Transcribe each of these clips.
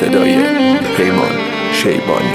صدای پیمان شیبانی.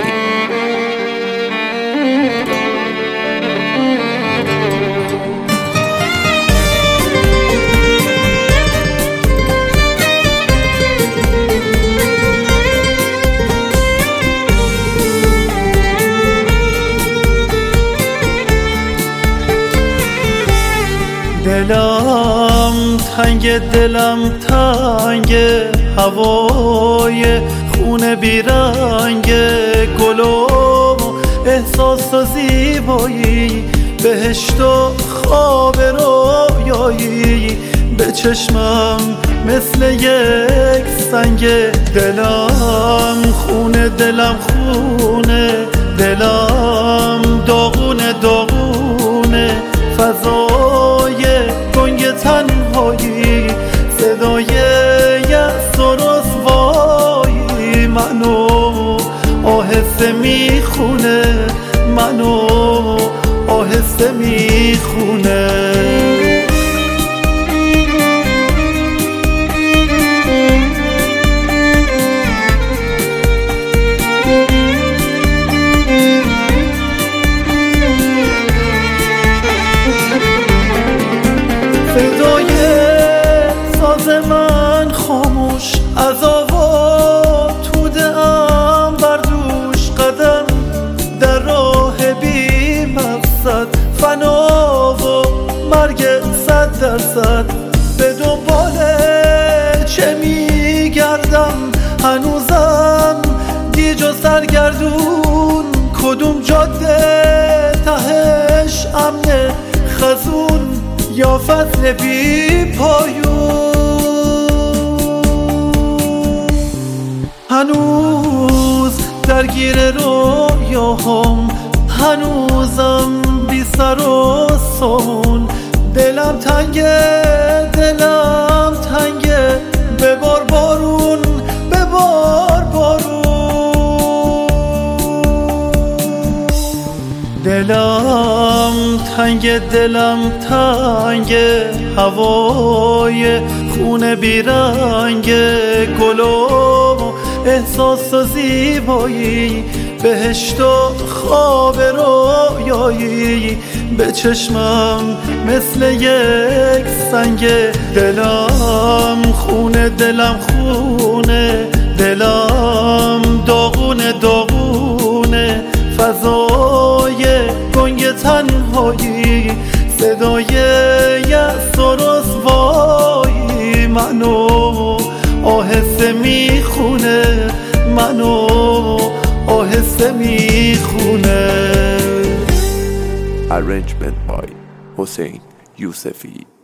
دلم تنگ، دلم تنگ، هوای خون بیرنگ، گل و احساس و زیبایی، بهشت و خواب رویایی، به چشمم مثل یک سنگ. دلم خونه، دلم خونه، دلم داغونه داغونه، فضای گنگ تنهایی، صدای یأس و رسوایی، منو آهسته میخونه، منو آهسته میخونه. صدای ساز من خاموش، از آوا توده ام بر دوش، قدم در راه بی مقصد، فنا و مرگ 100%. به دنبال چه میگردم هنوزم، گیج و سرگردون، کدوم جاده تهش امن خزون یا فصل بی پایون. هنوز درگیر رویاهم، هنوزم بی سر و سامون، دلم تنگه، دلم تنگه، ببار بارون، ببار بارون. دلم تنگ، دلم تنگ، هوای خون بیرنگ، گل و احساس و زیبایی، بهشت و خواب رویایی، به چشمم مثل یک سنگ. دلم خونه، دلم خونه، دلم داغونه داغونه، فضای گنگ تنهایی، صدای یأس و رسوایی، منو آهسته میخونه، منو آهسته میخونه. Arrangement by حسین یوسفی.